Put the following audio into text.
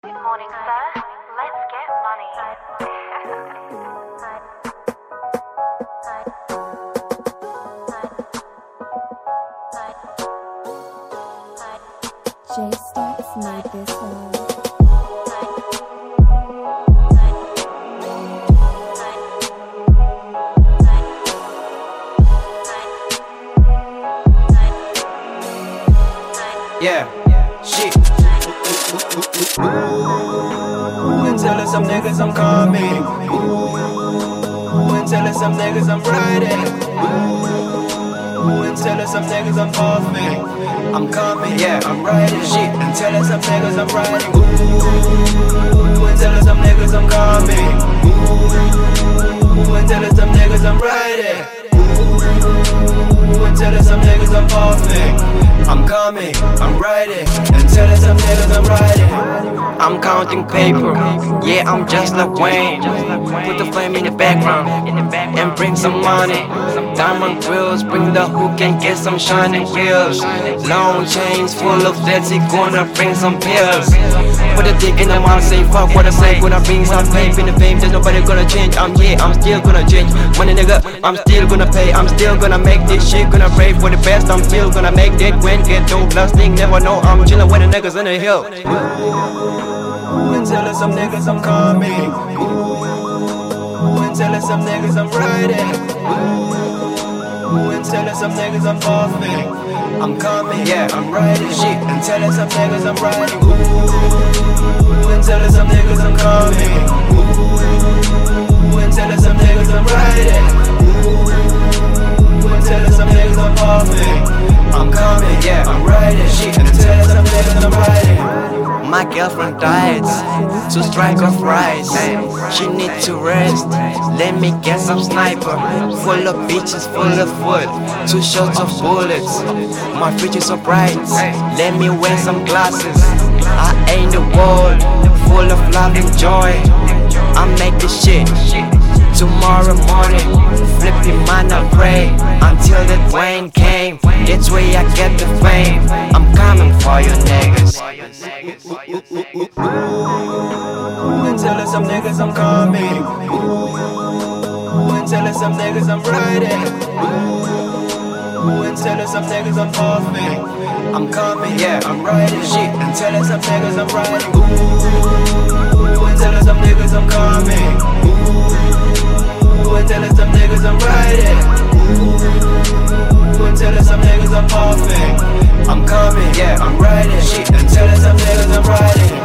Good morning, sir. Let's get money. J Stacks made this one. Yeah, shit. And telling some niggas I'm coming. And telling some niggas I'm riding. And telling some niggas I'm puffing. I'm coming, yeah, I'm riding. Shit, and telling some niggas I'm riding. And telling some niggas I'm coming. And telling some niggas I'm riding. And telling some niggas I'm puffing. I'm coming, I'm riding, and telling some niggas I'm riding. I'm counting paper, yeah, I'm just like Wayne. Put the flame in the background, and bring some money. Diamond grills, bring the hook and get some shining wheels. Long chains full of Letty, gonna bring some pills. Put a dick in the mouth, say fuck what I say. Gonna bring some fame in the fame, there's nobody gonna change. I'm still gonna change. Money nigga, I'm still gonna pay. I'm still gonna make this shit, gonna pray for the best. I'm still gonna make that win, get dope, last thing, never know. I'm chillin' with the niggas in the hill. And telling some niggas I'm coming. And telling some niggas I'm riding. And telling some niggas I'm puffing. I'm coming, yeah, I'm riding. Shit, and telling some niggas I'm riding. And telling some niggas I'm coming. And telling some niggas I'm riding. And telling some niggas I'm puffing. I'm coming, yeah, I'm riding. Shit, and telling some niggas I'm riding. My girlfriend died to strike off rice. She need to rest. Let me get some sniper. Full of bitches, full of food. 2 shots of bullets. My future so bright. Let me wear some glasses. I ain't the world full of love and joy. I make this shit. Tomorrow morning, flipping man, I pray until that Wayne came. That's where I get the fame. I'm coming for you niggas. And telling some niggas I'm coming. And telling some niggas I'm riding. And telling some niggas I'm puffing. I'm coming, yeah, I'm riding. Shit, and telling some niggas I'm riding. And telling some niggas I'm coming. And telling some niggas I'm riding. And telling some niggas I'm puffing. I'm coming, yeah, I'm riding. Shit, and telling some niggas I'm riding.